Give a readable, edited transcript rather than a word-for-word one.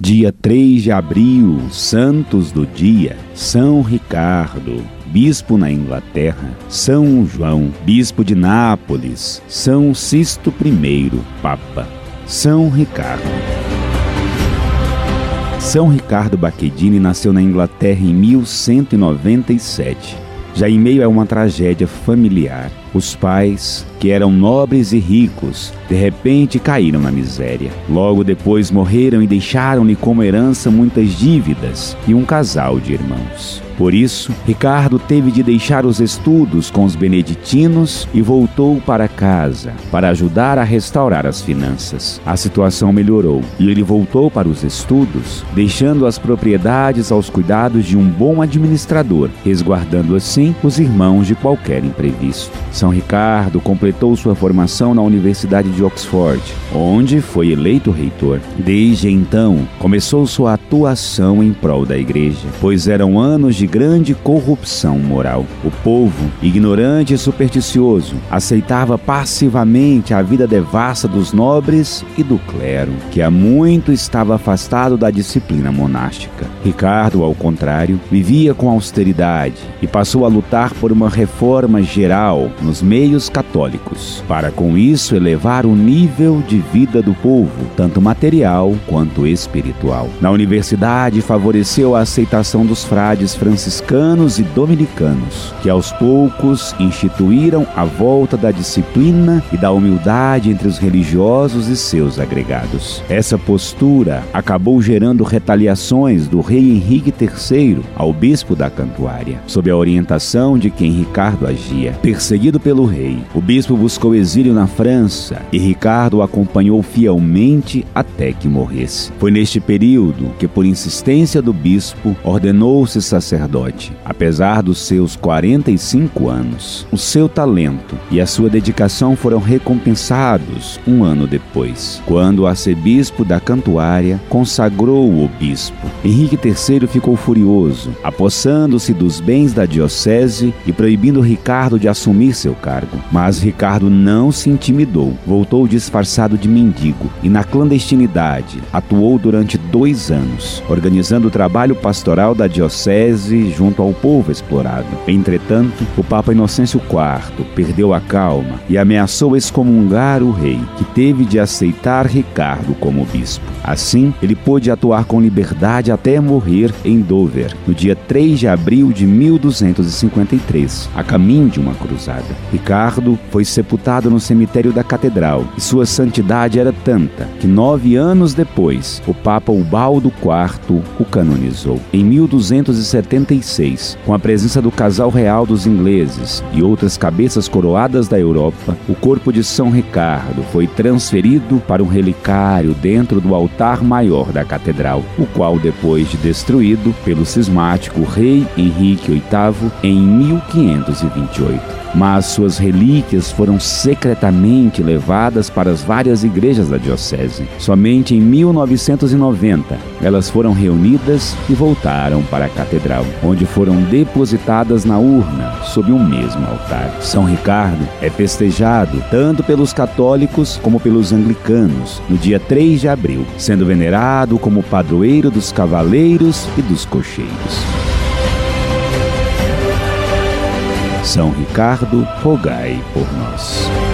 Dia 3 de abril, santos do dia: São Ricardo, bispo na Inglaterra; São João, bispo de Nápoles; São Sisto I, papa; São Ricardo. São Ricardo Bacchedini nasceu na Inglaterra em 1197. Já em meio a uma tragédia familiar, os pais, que eram nobres e ricos, de repente caíram na miséria. Logo depois morreram e deixaram-lhe como herança muitas dívidas e um casal de irmãos. Por isso, Ricardo teve de deixar os estudos com os beneditinos e voltou para casa para ajudar a restaurar as finanças. A situação melhorou e ele voltou para os estudos, deixando as propriedades aos cuidados de um bom administrador, resguardando assim os irmãos de qualquer imprevisto. São Ricardo completou sua formação na Universidade de Oxford, onde foi eleito reitor. Desde então, começou sua atuação em prol da igreja, pois eram anos de grande corrupção moral. O povo, ignorante e supersticioso, aceitava passivamente a vida devassa dos nobres e do clero, que há muito estava afastado da disciplina monástica. Ricardo, ao contrário, vivia com austeridade e passou a lutar por uma reforma geral nos meios católicos, para com isso elevar o nível de vida do povo, tanto material quanto espiritual. Na universidade, favoreceu a aceitação dos frades franciscanos e dominicanos, que aos poucos instituíram a volta da disciplina e da humildade entre os religiosos e seus agregados. Essa postura acabou gerando retaliações do rei Henrique III ao bispo da Cantuária, sob a orientação de quem Ricardo agia. Perseguido pelo rei, o bispo buscou exílio na França e Ricardo o acompanhou fielmente até que morresse. Foi neste período que, por insistência do bispo, ordenou-se sacerdote. Apesar dos seus 45 anos, o seu talento e a sua dedicação foram recompensados um ano depois, quando o arcebispo da Cantuária consagrou o bispo. Henrique III ficou furioso, apossando-se dos bens da diocese e proibindo Ricardo de assumir seu cargo. Mas Ricardo não se intimidou, voltou disfarçado de mendigo e, na clandestinidade, atuou durante 2 anos, organizando o trabalho pastoral da diocese junto ao povo explorado. Entretanto, o Papa Inocêncio IV perdeu a calma e ameaçou excomungar o rei, que teve de aceitar Ricardo como bispo. Assim, ele pôde atuar com liberdade até morrer em Dover, no dia 3 de abril de 1253, a caminho de uma cruzada. Ricardo foi sepultado no cemitério da Catedral, e sua santidade era tanta que 9 anos depois, o Papa Ubaldo IV o canonizou. Em 1276, com a presença do casal real dos ingleses e outras cabeças coroadas da Europa, o corpo de São Ricardo foi transferido para um relicário dentro do altar maior da catedral, o qual, depois de destruído pelo cismático rei Henrique VIII em 1528. Mas suas relíquias foram secretamente levadas para as várias igrejas da diocese. Somente em 1990, elas foram reunidas e voltaram para a catedral, onde foram depositadas na urna, sob o mesmo altar. São Ricardo é festejado tanto pelos católicos como pelos anglicanos no dia 3 de abril, sendo venerado como padroeiro dos cavaleiros e dos cocheiros. São Ricardo, rogai por nós.